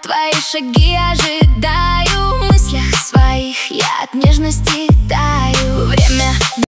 твои шаги ожидаю. В мыслях своих я от нежности